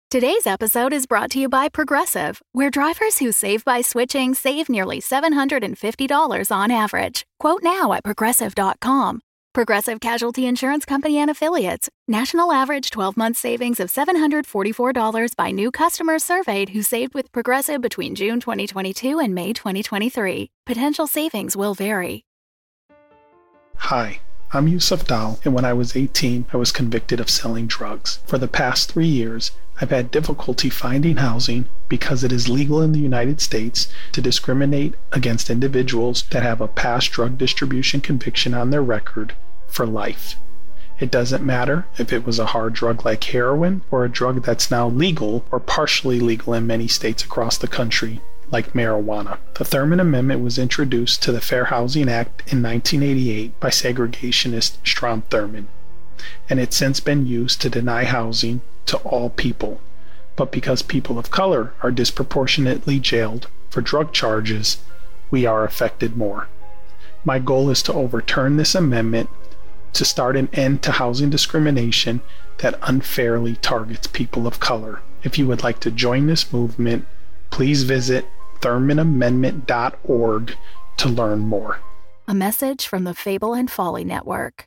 Today's episode is brought to you by Progressive, where drivers who save by switching save nearly $750 on average. Quote now at Progressive.com. Progressive Casualty Insurance Company and Affiliates. National average 12-month savings of $744 by new customers surveyed who saved with Progressive between June 2022 and May 2023. Potential savings will vary. Hi, I'm Yusuf Dal, and when I was 18, I was convicted of selling drugs. For the past 3 years, I've had difficulty finding housing because it is legal in the United States to discriminate against individuals that have a past drug distribution conviction on their record for life. It doesn't matter if it was a hard drug like heroin or a drug that's now legal or partially legal in many states across the country, like marijuana. The Thurmond Amendment was introduced to the Fair Housing Act in 1988 by segregationist Strom Thurmond, and it's since been used to deny housing to all people. But because people of color are disproportionately jailed for drug charges, we are affected more. My goal is to overturn this amendment to start an end to housing discrimination that unfairly targets people of color. If you would like to join this movement, please visit ThurmondAmendment.org to learn more. A message from the Fable and Folly Network.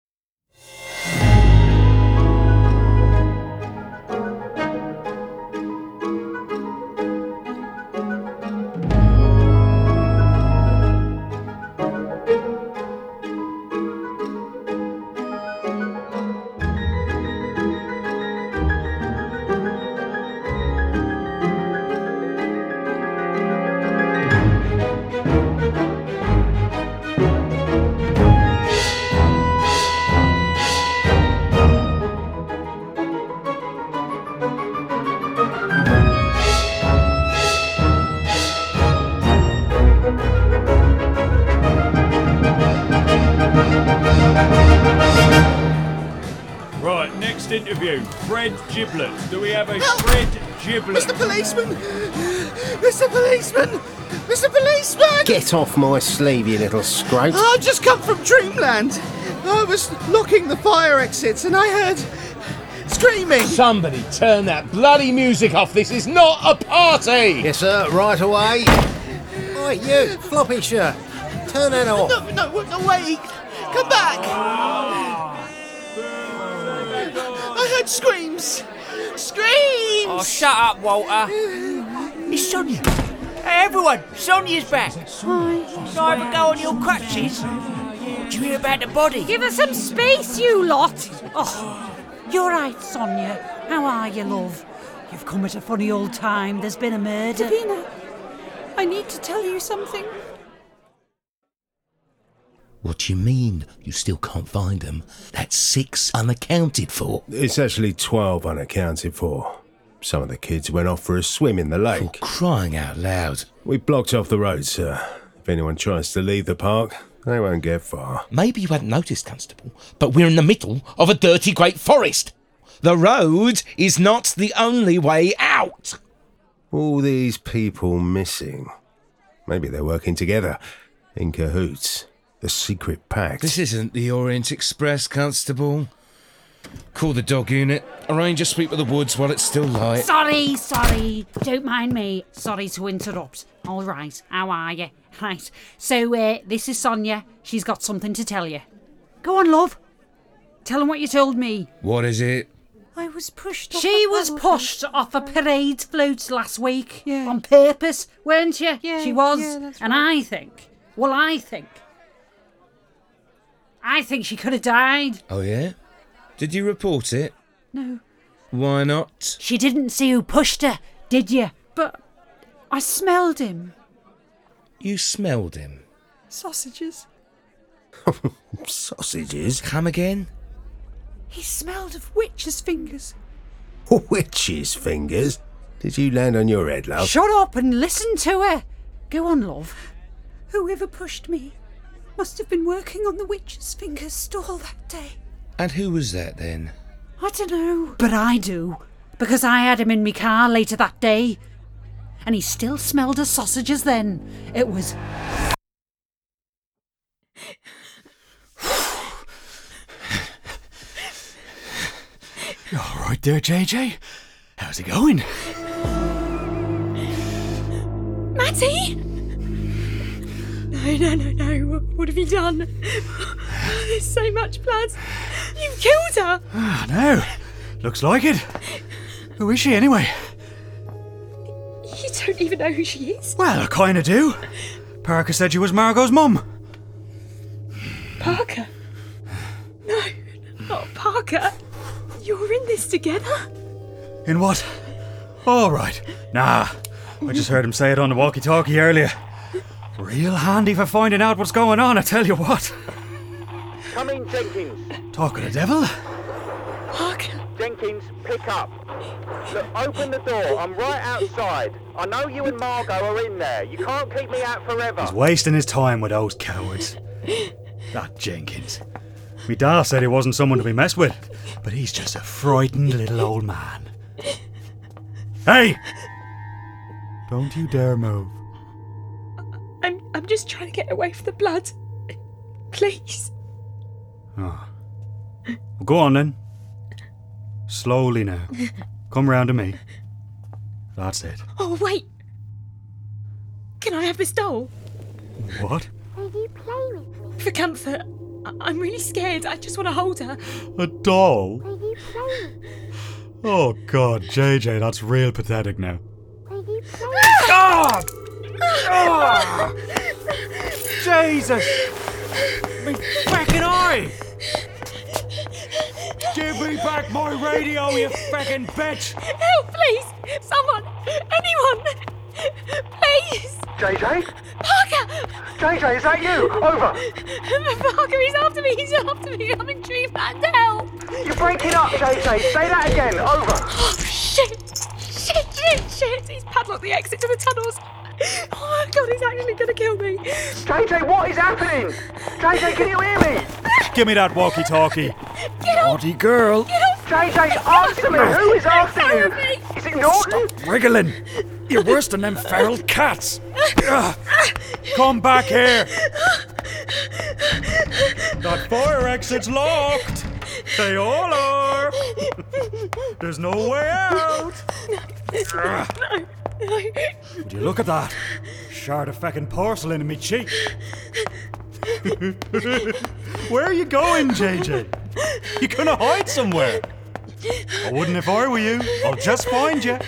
Interview. Fred Giblett. Do we have a Fred Giblett? Mr. Policeman! Mr. Policeman! Mr. Policeman! Get off my sleeve, you little scrote. I've just come from Dreamland. I was locking the fire exits and I heard screaming. Somebody turn that bloody music off. This is not a party! Yes, sir. Right away. Oi, you, floppy shirt. Turn that off. No, wait. Come back. I heard screams! Screams! Oh, shut up, Walter. It's Sonia. Hey, everyone, Sonia's back. Hi. Driver, go on your crutches. Did you hear about the body? Give us some space, you lot. Oh, you're right, Sonia. How are you, love? You've come at a funny old time. There's been a murder. Davina, I need to tell you something. What do you mean you still can't find them? That's 6 unaccounted for. It's actually 12 unaccounted for. Some of the kids went off for a swim in the lake. For crying out loud. We blocked off the road, sir. If anyone tries to leave the park, they won't get far. Maybe you hadn't noticed, Constable, but we're in the middle of a dirty great forest. The road is not the only way out. All these people missing. Maybe they're working together, in cahoots. The secret pact. This isn't the Orient Express, Constable. Call the dog unit. Arrange a sweep of the woods while it's still light. Sorry. Don't mind me. Sorry to interrupt. All right, how are you? Right, so this is Sonia. She's got something to tell you. Go on, love. Tell them what you told me. What is it? I was pushed off. She was pushed off a parade float last week. Yeah. On purpose, weren't you? Yeah, she was. Yeah, that's and right. I think she could have died. Oh, yeah? Did you report it? No. Why not? She didn't see who pushed her, did you? But I smelled him. You smelled him? Sausages. Sausages? Come again? He smelled of witches' fingers. Witches' fingers? Did you land on your head, love? Shut up and listen to her. Go on, love. Whoever pushed me must have been working on the witch's fingers stall that day. And who was that then? I don't know. But I do, because I had him in my car later that day. And he still smelled of sausages then. It was... You all right there, JJ? How's it going? Matty? No. What have you done? There's so much blood. You've killed her. No. Looks like it. Who is she anyway? You don't even know who she is? Well, I kinda do. Parker said she was Margot's mum. Parker? No, not Parker. You're in this together? In what? All right. Nah, I just heard him say it on the walkie-talkie earlier. Real handy for finding out what's going on, I tell you what. Come in, Jenkins. Talk of the devil. Parker. Jenkins, pick up. Look, open the door. I'm right outside. I know you and Margot are in there. You can't keep me out forever. He's wasting his time with those cowards. That Jenkins. Me dad said he wasn't someone to be messed with, but he's just a frightened little old man. Hey! Don't you dare move. I'm just trying to get away from the blood. Please. Oh. Well, go on then. Slowly now. Come round to me. That's it. Oh, wait. Can I have this doll? What? For comfort. I'm really scared. I just want to hold her. A doll? Oh, God, JJ, that's real pathetic now. God! Oh! Jesus! Me fucking eye! Give me back my radio, you fucking bitch! Help, please! Someone! Anyone! Please! JJ? Parker! JJ, is that you? Over! Parker, he's after me! He's after me! I'm in Dreamland! Help! You're breaking up, JJ! Say that again! Over! Oh, shit! Shit! He's padlocked the exit to the tunnels! Oh my God, he's actually gonna kill me! JJ, what is happening? JJ, can you hear me? Give me that walkie-talkie! Get off! Naughty girl! Get off! JJ, answer me! Who is after you? Is it Norton? Stop wriggling! You're worse than them feral cats! Come back here! That fire exit's locked! They all are! There's no way out! No. Would you look at that? Shard of feckin' porcelain in me cheek. Where are you going, JJ? You gonna hide somewhere? I wouldn't if I were you. I'll just find you.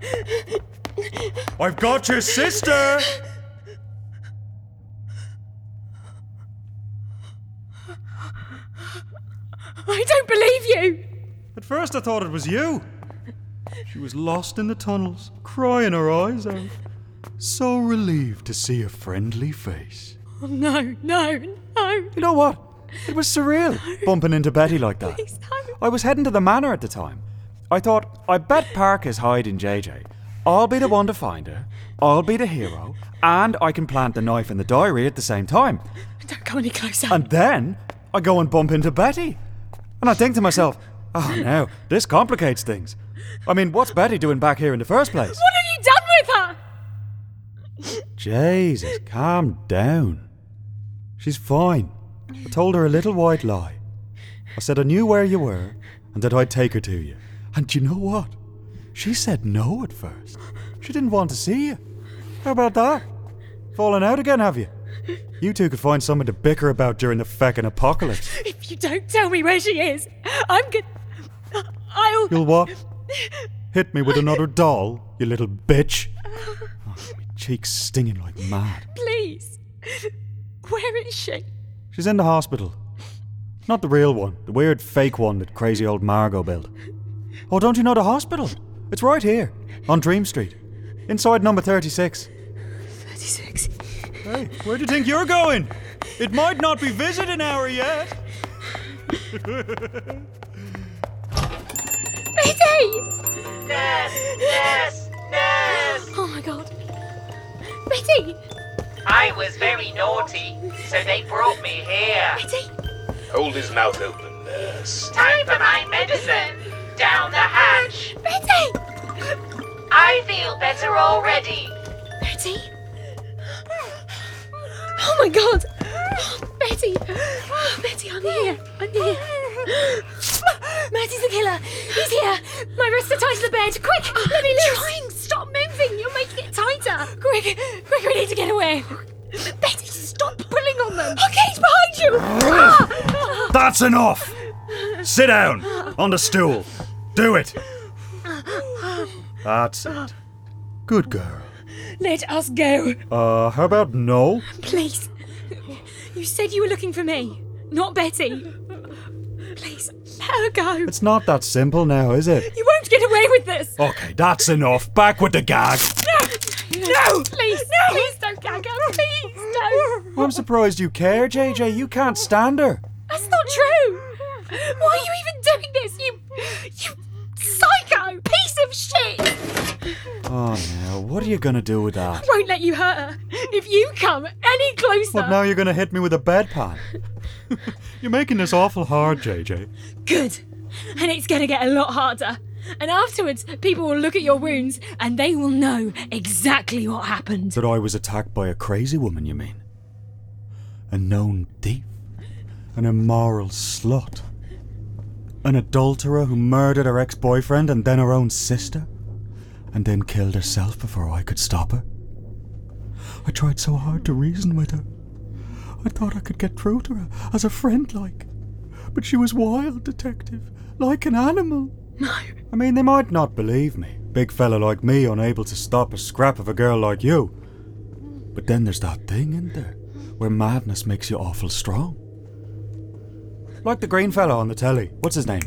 I've got your sister! I don't believe you! At first I thought it was you. She was lost in the tunnels, crying her eyes out. So relieved to see a friendly face. Oh, no. You know what? It was surreal, bumping into Betty like that. Please, no. I was heading to the manor at the time. I thought, I bet Parker's hiding JJ. I'll be the one to find her, I'll be the hero, and I can plant the knife in the diary at the same time. Don't go any closer. And then, I go and bump into Betty. And I think to myself, oh no, this complicates things. I mean, what's Betty doing back here in the first place? What have you done with her? Jesus, calm down. She's fine. I told her a little white lie. I said I knew where you were and that I'd take her to you. And you know what? She said no at first. She didn't want to see you. How about that? Falling out again, have you? You two could find something to bicker about during the feckin' apocalypse. If you don't tell me where she is, I'm gonna... I'll... You'll what? Hit me with another doll, you little bitch. Oh, my cheeks stinging like mad. Please. Where is she? She's in the hospital. Not the real one, the weird fake one that crazy old Margot built. Oh, don't you know the hospital? It's right here, on Dream Street. Inside number 36. 36? Hey, where do you think you're going? It might not be visiting hour yet. Betty! Nurse! Oh my God. Betty! I was very naughty, so they brought me here. Betty! Hold his mouth open, nurse. Time for my medicine! Down the hatch! Betty! I feel better already. Betty? Oh my God! Oh, Betty! Oh, Betty, I'm here! Matty's the killer. He's here. My wrists are tied to the bed. Quick, let me loose. Trying. Stop moving. You're making it tighter. Quick, we need to get away. Betty, stop pulling on them. Okay, he's behind you. That's enough! Sit down on the stool. Do it. That's it. Good girl. Let us go. How about no? Please. You said you were looking for me, not Betty. Please, let her go. It's not that simple now, is it? You won't get away with this. Okay, that's enough. Back with the gag. No, please, no. Please don't gag her. Please don't. I'm surprised you care, JJ. You can't stand her. That's not true. Why are you even doing this? You psycho piece of shit. Oh, now, what are you going to do with that? I won't let you hurt her. If you come any closer... What, now you're going to hit me with a bedpan? You're making this awful hard, JJ. Good. And it's going to get a lot harder. And afterwards, people will look at your wounds and they will know exactly what happened. That I was attacked by a crazy woman, you mean? A known thief? An immoral slut? An adulterer who murdered her ex-boyfriend and then her own sister? And then killed herself before I could stop her? I tried so hard to reason with her. I thought I could get through to her as a friend like. But she was wild, detective. Like an animal. No. I mean, they might not believe me. Big fella like me unable to stop a scrap of a girl like you. But then there's that thing, isn't there? Where madness makes you awful strong. Like the green fella on the telly. What's his name?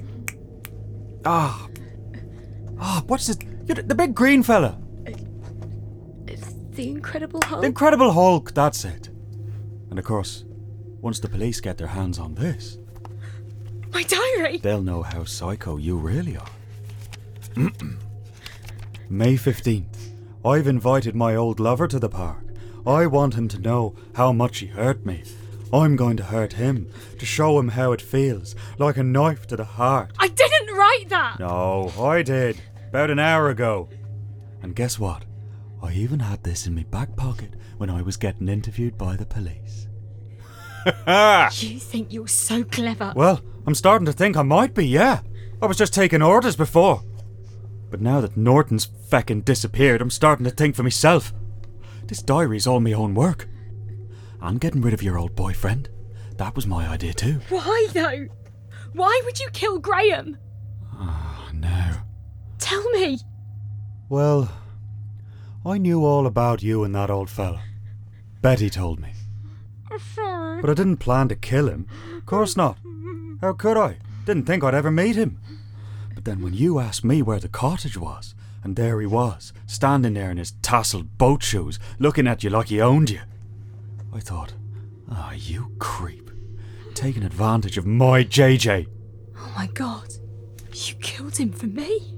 What's his... The big green fella. It's the Incredible Hulk. The Incredible Hulk, that's it. And of course, once the police get their hands on this... My diary! They'll know how psycho you really are. May 15th. I've invited my old lover to the park. I want him to know how much he hurt me. I'm going to hurt him, to show him how it feels, like a knife to the heart. I didn't write that! No, I did. About an hour ago. And guess what? I even had this in my back pocket when I was getting interviewed by the police. You think you're so clever. Well, I'm starting to think I might be, yeah. I was just taking orders before. But now that Norton's feckin' disappeared, I'm starting to think for myself. This diary's all my own work. And getting rid of your old boyfriend. That was my idea too. Why though? Why would you kill Graham? Oh, no. Tell me. Well, I knew all about you and that old fella. Betty told me. Sorry. But I didn't plan to kill him. Of course not. How could I? Didn't think I'd ever meet him. But then when you asked me where the cottage was, and there he was, standing there in his tasseled boat shoes, looking at you like he owned you, I thought, you creep. Taking advantage of my JJ. Oh my God. You killed him for me?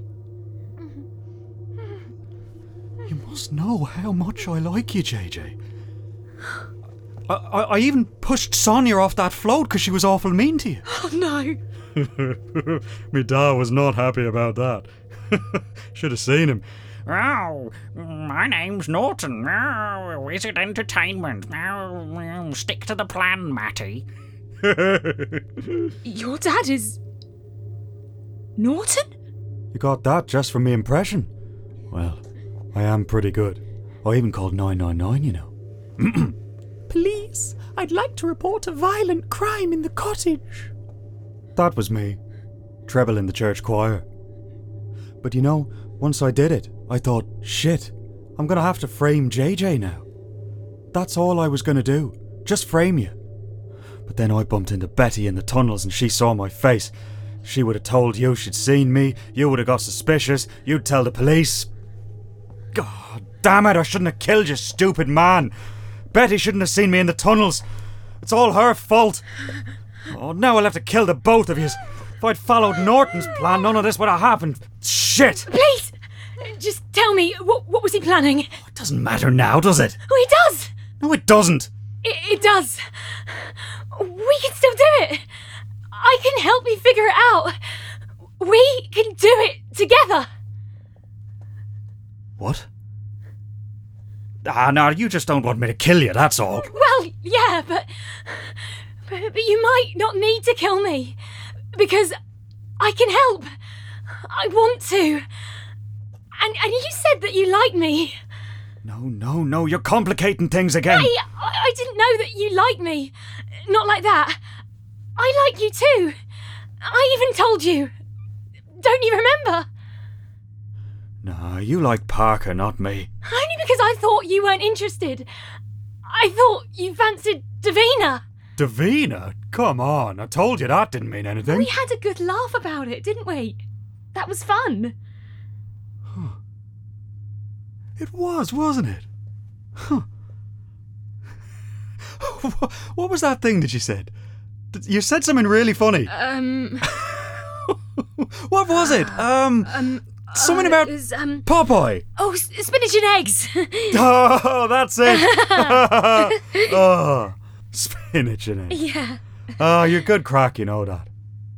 You must know how much I like you, JJ. I even pushed Sonia off that float because she was awful mean to you. Oh no. Me dad was not happy about that. Should have seen him. Oh, my name's Norton. Oh, Wizard Entertainment. Oh, stick to the plan, Matty. Your dad is... Norton? You got that just from me impression? Well, I am pretty good. I even called 999, you know. Police, I'd like to report a violent crime in the cottage. That was me. Treble in the church choir. But you know, once I did it, I thought, shit, I'm gonna have to frame JJ now. That's all I was gonna do. Just frame you. But then I bumped into Betty in the tunnels and she saw my face. She would have told you she'd seen me, you would have got suspicious, you'd tell the police. God damn it, I shouldn't have killed you, stupid man. Betty shouldn't have seen me in the tunnels. It's all her fault. Oh, now I'll have to kill the both of you. If I'd followed Norton's plan, none of this would have happened. Shit! Please! Just tell me, what was he planning? It doesn't matter now, does it? Oh, it does! No, it doesn't. It does. We can still do it. I can help you figure it out. We can do it together. What? No, you just don't want me to kill you, that's all. Well, yeah, but you might not need to kill me. Because I can help. I want to. And you said that you like me. No, you're complicating things again. Hey, I didn't know that you liked me. Not like that. I like you too. I even told you. Don't you remember? No, you like Parker, not me. Only because I thought you weren't interested. I thought you fancied Davina. Davina? Come on, I told you that didn't mean anything. We had a good laugh about it, didn't we? That was fun. It was, wasn't it? Huh. What was that thing that you said? You said something really funny. What was it? Something about it was, Popeye. Oh, spinach and eggs. Oh, that's it. Oh, spinach and eggs. Yeah. Oh, you're good crack, you know that.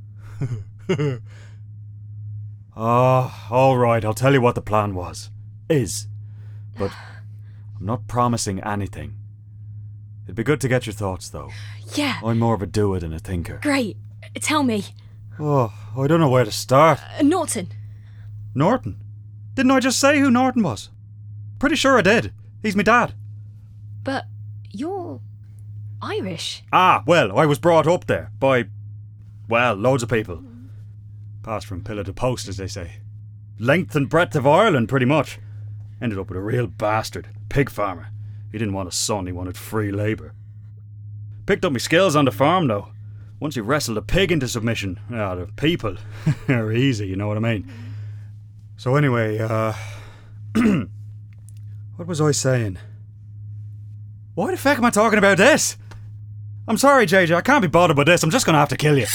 Oh, all right, I'll tell you what the plan was. But I'm not promising anything. It'd be good to get your thoughts, though. Yeah. I'm more of a doer than a thinker. Great. Tell me. Oh, I don't know where to start. Norton. Norton? Didn't I just say who Norton was? Pretty sure I did. He's my dad. But you're Irish. Ah, well, I was brought up there by, well, loads of people. Passed from pillar to post, as they say. Length and breadth of Ireland, pretty much. Ended up with a real bastard, pig farmer. He didn't want a son, he wanted free labour. Picked up my skills on the farm, though. Once you wrestled a pig into submission, the people are easy, you know what I mean? So anyway, what was I saying? Why the feck am I talking about this? I'm sorry, JJ, I can't be bothered with this. I'm just going to have to kill you.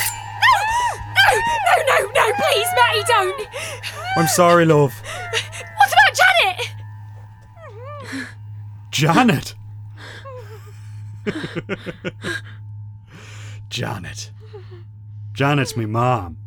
No, please, Matty, don't. I'm sorry, love. What about Janet? Janet? Janet. Janet's me mom.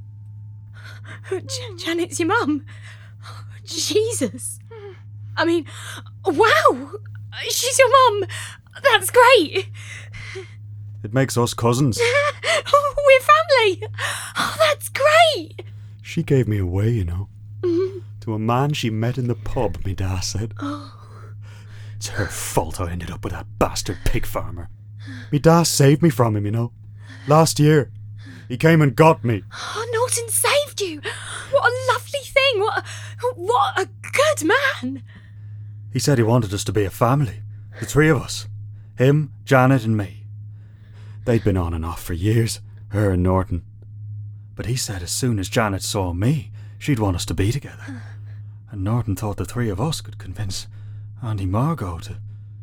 Janet's your mum? Jesus. I mean, wow. She's your mum. That's great. It makes us cousins. We're family. Oh, that's great. She gave me away, you know. To a man she met in the pub, me dad said. It's her fault I ended up with that bastard pig farmer. Me dad saved me from him, you know. Last year. He came and got me. Oh, Norton saved you. What a lovely thing. What a good man. He said he wanted us to be a family. The three of us. Him, Janet and me. They'd been on and off for years, her and Norton. But he said as soon as Janet saw me, she'd want us to be together. And Norton thought the three of us could convince Auntie Margot to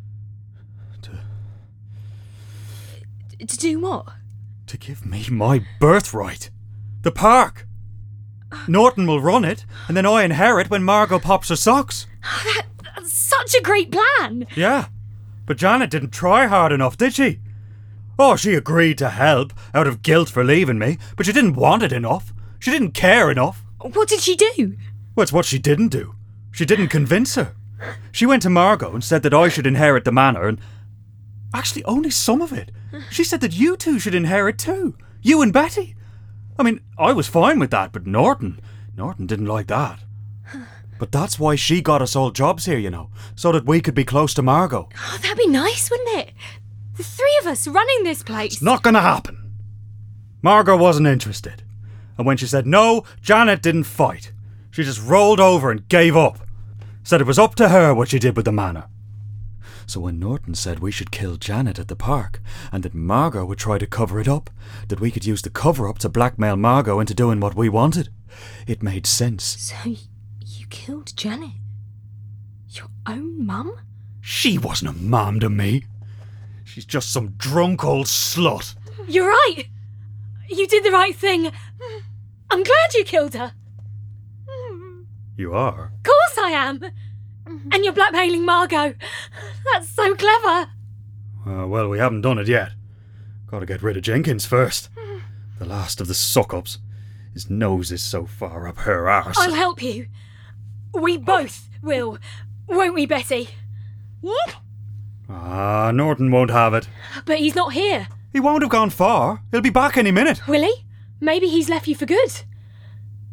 do what? To give me my birthright. The park. Norton will run it, and then I inherit when Margot pops her socks. That's such a great plan. Yeah, but Janet didn't try hard enough, did she? Oh, she agreed to help out of guilt for leaving me, but she didn't want it enough. She didn't care enough. What did she do? Well, it's what she didn't do. She didn't convince her. She went to Margot and said that I should inherit the manor, and actually only some of it. She said that you two should inherit too. You and Betty. I mean, I was fine with that, but Norton didn't like that. But that's why she got us all jobs here, you know, so that we could be close to Margot. Oh, that'd be nice, wouldn't it? The three of us running this place. It's not gonna happen. Margot wasn't interested. And when she said no, Janet didn't fight. She just rolled over and gave up. Said it was up to her what she did with the manor. So when Norton said we should kill Janet at the park, and that Margot would try to cover it up, that we could use the cover-up to blackmail Margot into doing what we wanted, it made sense. So you killed Janet? Your own mum? She wasn't a mom to me. She's just some drunk old slut. You're right. You did the right thing. I'm glad you killed her. You are? Of course I am. And you're blackmailing Margot. That's so clever. Well, we haven't done it yet. Gotta get rid of Jenkins first. The last of the suck-ups. His nose is so far up her arse. I'll help you. We both will. Won't we, Betty? What? Norton won't have it. But he's not here. He won't have gone far. He'll be back any minute. Will he? Maybe he's left you for good.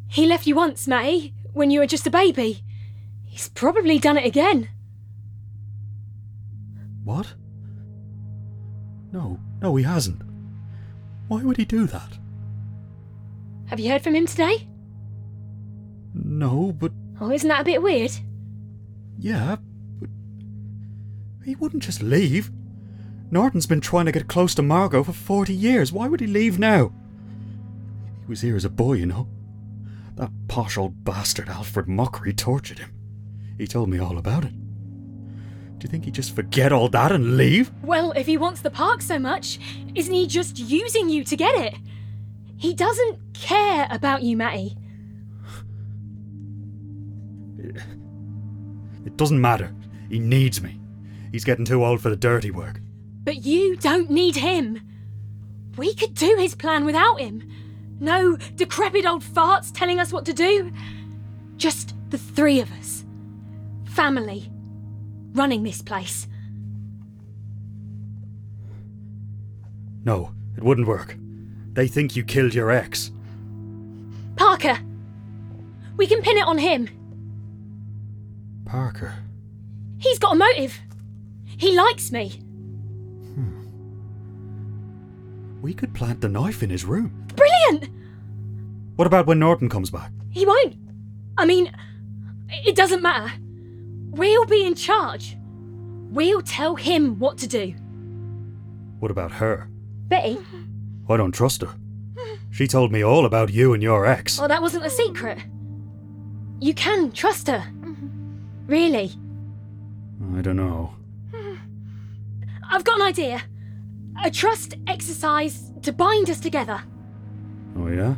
He left you once, Matty, when you were just a baby. He's probably done it again. What? No, he hasn't. Why would he do that? Have you heard from him today? No, but... Oh, isn't that a bit weird? Yeah, but... He wouldn't just leave. Norton's been trying to get close to Margot for 40 years. Why would he leave now? He was here as a boy, you know. That posh old bastard Alfred Mockery tortured him. He told me all about it. Do you think he'd just forget all that and leave? Well, if he wants the park so much, isn't he just using you to get it? He doesn't care about you, Matty. It doesn't matter. He needs me. He's getting too old for the dirty work. But you don't need him. We could do his plan without him. No decrepit old farts telling us what to do. Just the three of us. Family. Running this place. No, it wouldn't work. They think you killed your ex. Parker! We can pin it on him. Parker? He's got a motive. He likes me. We could plant the knife in his room. Brilliant! What about when Norton comes back? He won't. I mean, it doesn't matter. We'll be in charge. We'll tell him what to do. What about her? Betty? I don't trust her. She told me all about you and your ex. Oh, that wasn't a secret. You can trust her. Really. I don't know. I've got an idea. A trust exercise to bind us together. Oh, yeah?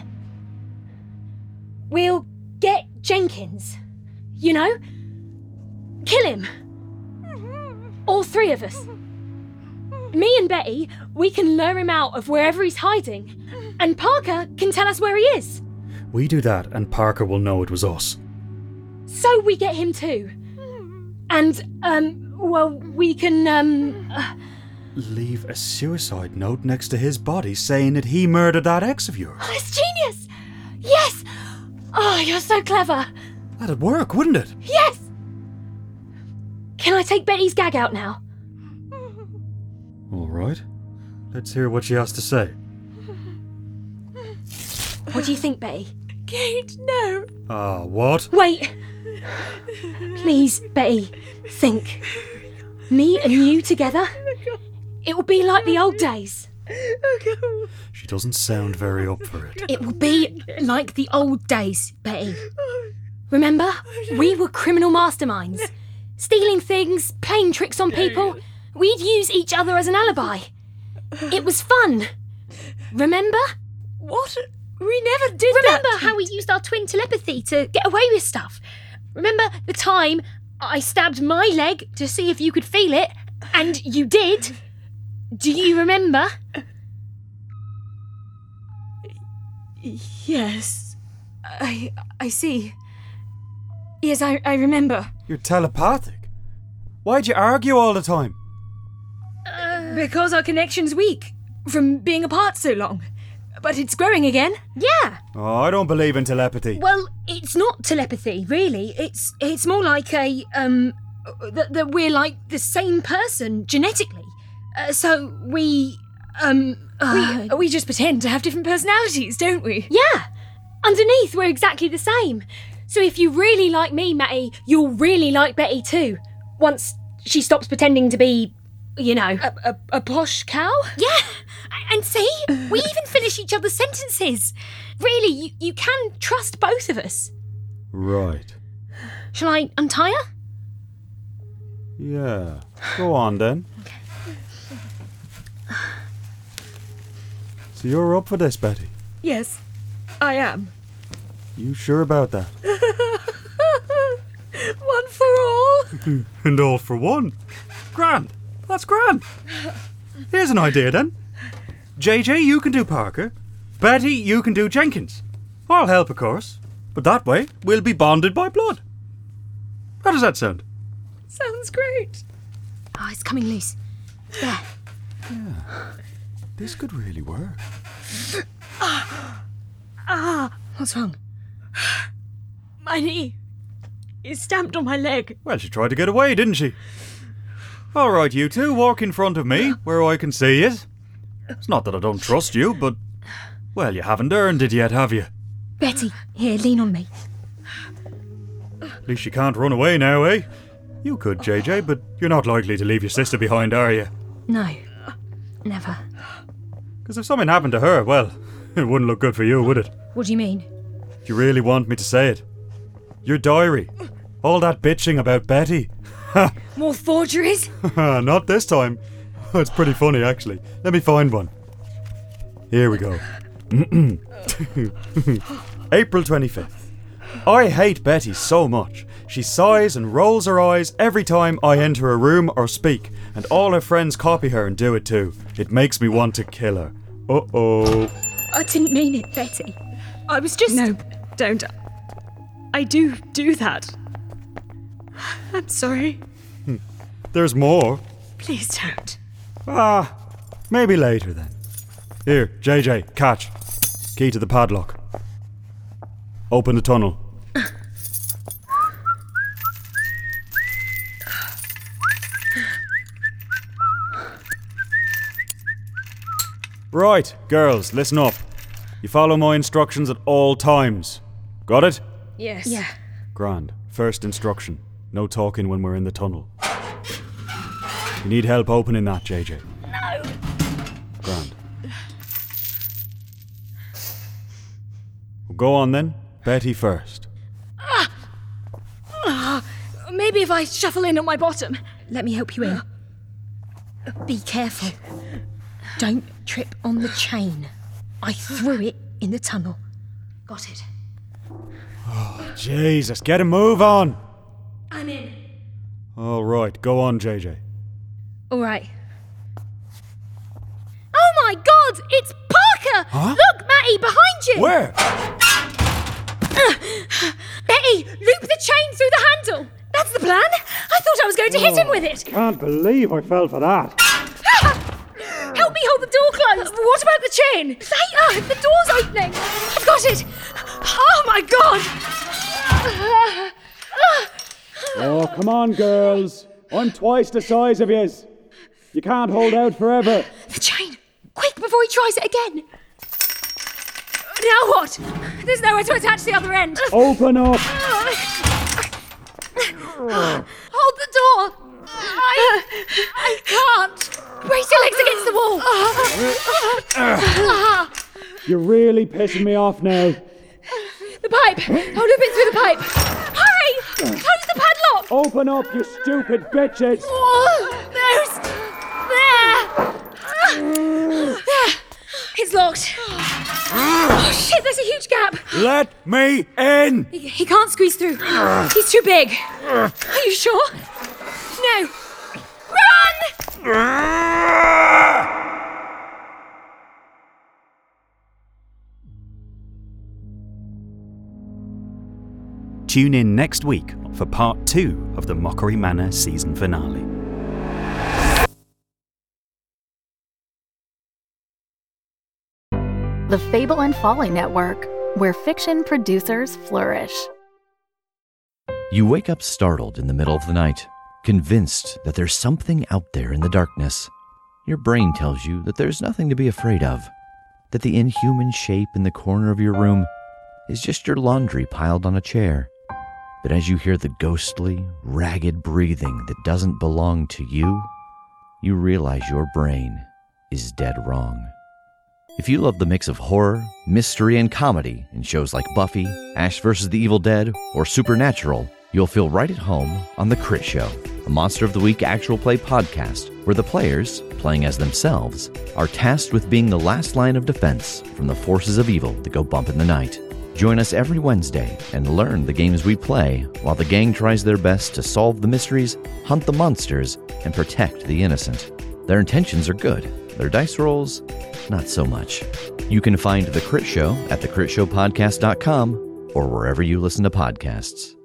We'll get Jenkins. You know? Kill him. All three of us. Me and Betty, we can lure him out of wherever he's hiding. And Parker can tell us where he is. We do that and Parker will know it was us. So we get him too. And, well, we can, Leave a suicide note next to his body saying that he murdered that ex of yours. Oh, it's genius! Yes! Oh, you're so clever. That'd work, wouldn't it? Yes! Can I take Betty's gag out now? All right. Let's hear what she has to say. What do you think, Betty? Kate, no. What? Wait! Please, Betty, think. Me and you together? It will be like the old days. She doesn't sound very up for it. It will be like the old days, Betty. Remember? We were criminal masterminds. Stealing things, playing tricks on people. We'd use each other as an alibi. It was fun. Remember? What? We never did Remember that. how we used our twin telepathy to get away with stuff? Remember the time I stabbed my leg to see if you could feel it, and you did? Do you remember? Yes. I see. Yes, I remember. You're telepathic. Why'd you argue all the time? Because our connection's weak, from being apart so long. But it's growing again. Yeah. Oh, I don't believe in telepathy. Well, it's not telepathy, really. It's more like a, that we're like the same person genetically. So we just pretend to have different personalities, don't we? Yeah. Underneath, we're exactly the same. So if you really like me, Matty, you'll really like Betty too. Once she stops pretending to be, you know... A posh cow? Yeah. And see, we even finish each other's sentences. Really, you can trust both of us. Right. Shall I untie her? Yeah. Go on then. So you're up for this, Betty? Yes, I am. You sure about that? One for all. And all for one. Grand. That's grand. Here's an idea then. JJ, you can do Parker. Betty, you can do Jenkins. I'll help, of course. But that way, we'll be bonded by blood. How does that sound? Sounds great. Oh, it's coming loose. There. Yeah. This could really work. What's wrong? My knee is stamped on my leg. Well, she tried to get away, didn't she? All right, you two, walk in front of me, where I can see it. It's not that I don't trust you, but... well, you haven't earned it yet, have you? Betty, here, lean on me. At least you can't run away now, eh? You could, JJ, but you're not likely to leave your sister behind, are you? No, never. Because if something happened to her, well, it wouldn't look good for you, would it? What do you mean? Do you really want me to say it? Your diary. All that bitching about Betty. More forgeries? Not this time. It's pretty funny, actually. Let me find one. Here we go. April 25th. I hate Betty so much. She sighs and rolls her eyes every time I enter a room or speak, and all her friends copy her and do it too. It makes me want to kill her. Uh-oh. I didn't mean it, Betty. I was just... No, don't. I do that. I'm sorry. There's more. Please don't. Maybe later then. Here, JJ, catch. Key to the padlock. Open the tunnel. Right, girls, listen up. You follow my instructions at all times. Got it? Yes. Yeah. Grand. First instruction. No talking when we're in the tunnel. You need help opening that, JJ. No. Grand. Well, go on then. Betty first. Maybe if I shuffle in at my bottom. Let me help you in. Be careful. Don't trip on the chain. I threw it in the tunnel. Got it. Oh, Jesus, get a move on. I'm in. All right, go on, JJ. All right. Oh my God! It's Parker! Huh? Look, Matty, behind you! Where? Betty, loop the chain through the handle. That's the plan. I thought I was going to hit him with it. Can't believe I fell for that. Help me hold the door closed. What about the chain? Later, the door's opening. I've got it. Oh my God! Oh, come on, girls. I'm twice the size of yous. You can't hold out forever. The chain. Quick, before he tries it again. Now what? There's nowhere to attach the other end. Open up. Hold the door. I can't. Brace your legs against the wall. You're really pissing me off now. The pipe. I'll loop it through the pipe. Hurry! Close the padlock. Open up, you stupid bitches. There. It's locked. Oh shit, there's a huge gap. Let me in. He can't squeeze through. He's too big. Are you sure? No. Run! Tune in next week for part 2 of the Mockery Manor season finale. The Fable and Folly Network, where fiction producers flourish. You wake up startled in the middle of the night, convinced that there's something out there in the darkness. Your brain tells you that there's nothing to be afraid of, that the inhuman shape in the corner of your room is just your laundry piled on a chair. But as you hear the ghostly, ragged breathing that doesn't belong to you, you realize your brain is dead wrong. If you love the mix of horror, mystery, and comedy in shows like Buffy, Ash vs. the Evil Dead, or Supernatural, you'll feel right at home on The Crit Show, a Monster of the Week actual play podcast where the players, playing as themselves, are tasked with being the last line of defense from the forces of evil that go bump in the night. Join us every Wednesday and learn the games we play while the gang tries their best to solve the mysteries, hunt the monsters, and protect the innocent. Their intentions are good. Their dice rolls, not so much. You can find The Crit Show at thecritshowpodcast.com or wherever you listen to podcasts.